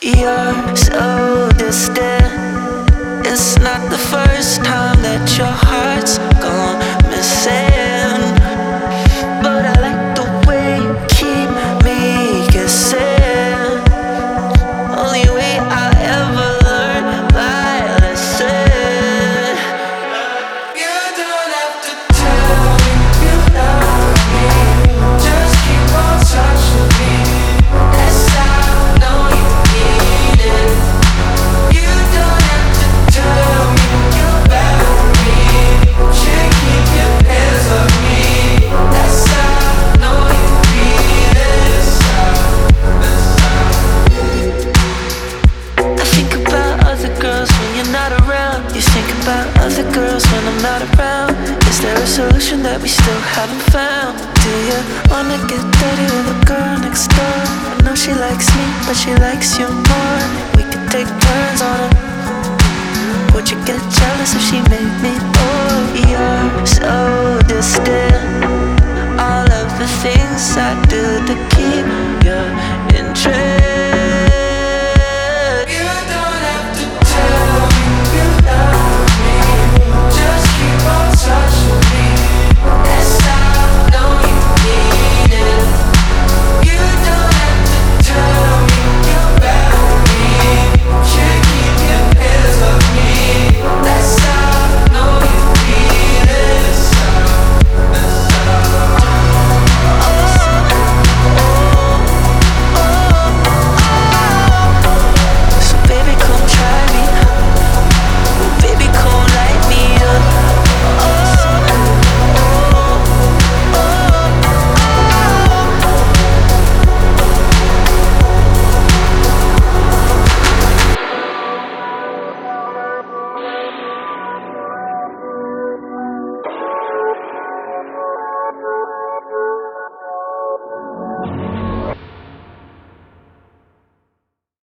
You're so distant. It's not the first time that your heart's gone missing, but I like the way you keep me guessing. Only way I'll ever learn my lesson. You don't have to tell me you love me, just keep on touching me. Yes, I know you need it. You don't have to tell me you love me, just keep your hands on me. Yes, I know you feel it. I think about other girls when you're not around. You think about other girls when I'm not around. Is there a solution that we still haven't found? Do you wanna get dirty with a girl next door? I know she likes me, but she likes you more. We could take turns on it. Would you get jealous if she made me more? You're so distant. All of the things I do to keep you